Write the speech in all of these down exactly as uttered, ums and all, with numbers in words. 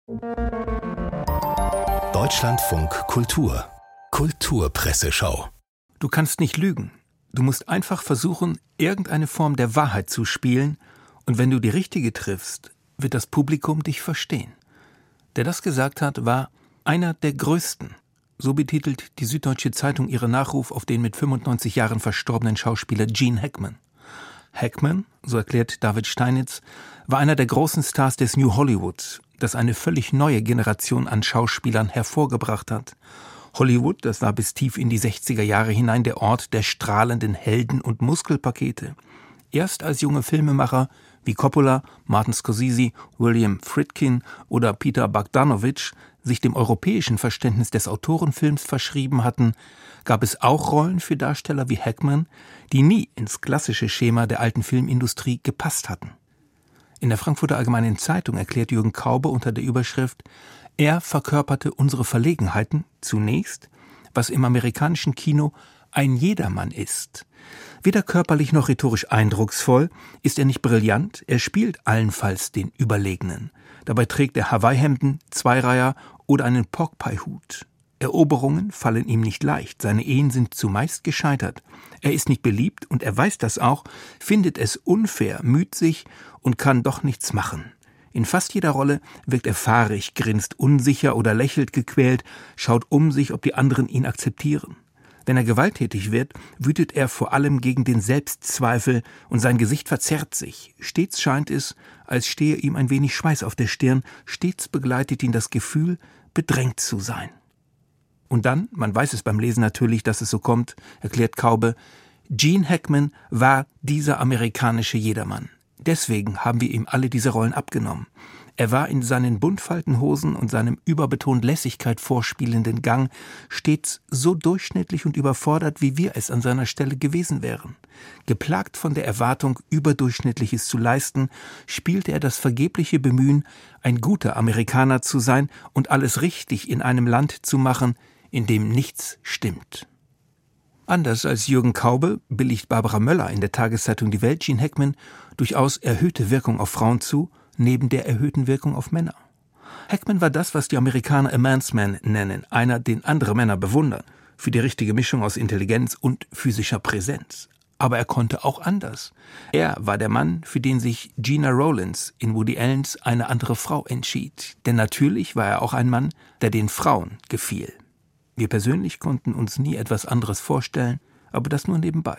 Deutschlandfunk Kultur Kulturpresseschau. Du kannst nicht lügen. Du musst einfach versuchen, irgendeine Form der Wahrheit zu spielen, und wenn du die richtige triffst, wird das Publikum dich verstehen. Der das gesagt hat, war einer der Größten. So betitelt die Süddeutsche Zeitung ihren Nachruf auf den mit fünfundneunzig Jahren verstorbenen Schauspieler Gene Hackman. Hackman, so erklärt David Steinitz, war einer der großen Stars des New Hollywood, das eine völlig neue Generation an Schauspielern hervorgebracht hat. Hollywood, das war bis tief in die sechziger Jahre hinein der Ort der strahlenden Helden- und Muskelpakete. Erst als junge Filmemacher wie Coppola, Martin Scorsese, William Friedkin oder Peter Bogdanovich sich dem europäischen Verständnis des Autorenfilms verschrieben hatten, gab es auch Rollen für Darsteller wie Hackman, die nie ins klassische Schema der alten Filmindustrie gepasst hatten. In der Frankfurter Allgemeinen Zeitung erklärt Jürgen Kaube unter der Überschrift: Er verkörperte unsere Verlegenheiten zunächst, was im amerikanischen Kino ein Jedermann ist. Weder körperlich noch rhetorisch eindrucksvoll ist er nicht brillant, er spielt allenfalls den Überlegenen. Dabei trägt er Hawaii-Hemden, Zweireiher oder einen Porkpie-Hut. Eroberungen fallen ihm nicht leicht, seine Ehen sind zumeist gescheitert. Er ist nicht beliebt und er weiß das auch, findet es unfair, müht sich und kann doch nichts machen. In fast jeder Rolle wirkt er fahrig, grinst unsicher oder lächelt gequält, schaut um sich, ob die anderen ihn akzeptieren. Wenn er gewalttätig wird, wütet er vor allem gegen den Selbstzweifel und sein Gesicht verzerrt sich. Stets scheint es, als stehe ihm ein wenig Schweiß auf der Stirn, stets begleitet ihn das Gefühl, bedrängt zu sein. Und dann, man weiß es beim Lesen natürlich, dass es so kommt, erklärt Kaube, Gene Hackman war dieser amerikanische Jedermann. Deswegen haben wir ihm alle diese Rollen abgenommen. Er war in seinen Buntfaltenhosen und seinem überbetont Lässigkeit vorspielenden Gang stets so durchschnittlich und überfordert, wie wir es an seiner Stelle gewesen wären. Geplagt von der Erwartung, Überdurchschnittliches zu leisten, spielte er das vergebliche Bemühen, ein guter Amerikaner zu sein und alles richtig in einem Land zu machen, in dem nichts stimmt. Anders als Jürgen Kaube billigt Barbara Möller in der Tageszeitung Die Welt Gene Hackman durchaus erhöhte Wirkung auf Frauen zu, neben der erhöhten Wirkung auf Männer. Hackman war das, was die Amerikaner a man's man nennen, einer, den andere Männer bewundern, für die richtige Mischung aus Intelligenz und physischer Präsenz. Aber er konnte auch anders. Er war der Mann, für den sich Gena Rowlands in Woody Allens Eine andere Frau entschied. Denn natürlich war er auch ein Mann, der den Frauen gefiel. Wir persönlich konnten uns nie etwas anderes vorstellen, aber das nur nebenbei.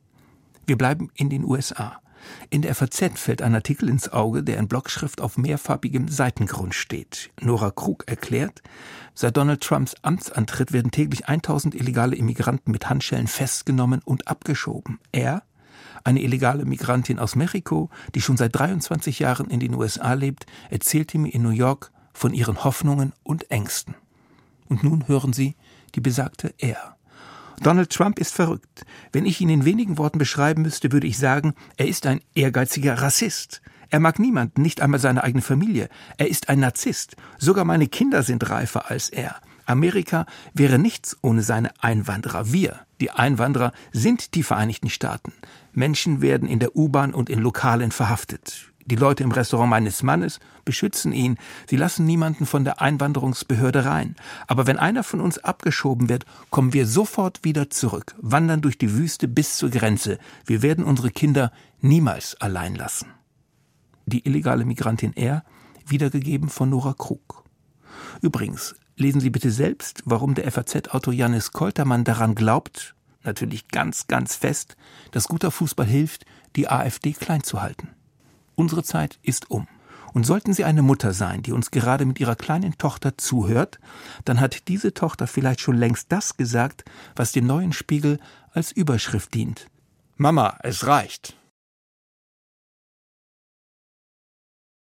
Wir bleiben in den U S A. In der F A Z fällt ein Artikel ins Auge, der in Blockschrift auf mehrfarbigem Seitengrund steht. Nora Krug erklärt, seit Donald Trumps Amtsantritt werden täglich tausend illegale Immigranten mit Handschellen festgenommen und abgeschoben. Er, eine illegale Migrantin aus Mexiko, die schon seit dreiundzwanzig Jahren in den U S A lebt, erzählte mir in New York von ihren Hoffnungen und Ängsten. Und nun hören Sie die besagte Er. Donald Trump ist verrückt. Wenn ich ihn in wenigen Worten beschreiben müsste, würde ich sagen, er ist ein ehrgeiziger Rassist. Er mag niemanden, nicht einmal seine eigene Familie. Er ist ein Narzisst. Sogar meine Kinder sind reifer als er. Amerika wäre nichts ohne seine Einwanderer. Wir, die Einwanderer, sind die Vereinigten Staaten. Menschen werden in der U-Bahn und in Lokalen verhaftet. Die Leute im Restaurant meines Mannes beschützen ihn. Sie lassen niemanden von der Einwanderungsbehörde rein. Aber wenn einer von uns abgeschoben wird, kommen wir sofort wieder zurück, wandern durch die Wüste bis zur Grenze. Wir werden unsere Kinder niemals allein lassen. Die illegale Migrantin Er, wiedergegeben von Nora Krug. Übrigens, lesen Sie bitte selbst, warum der F A Z-Autor Jannis Koltermann daran glaubt, natürlich ganz, ganz fest, dass guter Fußball hilft, die AfD klein zu halten. Unsere Zeit ist um. Und sollten Sie eine Mutter sein, die uns gerade mit ihrer kleinen Tochter zuhört, dann hat diese Tochter vielleicht schon längst das gesagt, was dem neuen Spiegel als Überschrift dient. Mama, es reicht.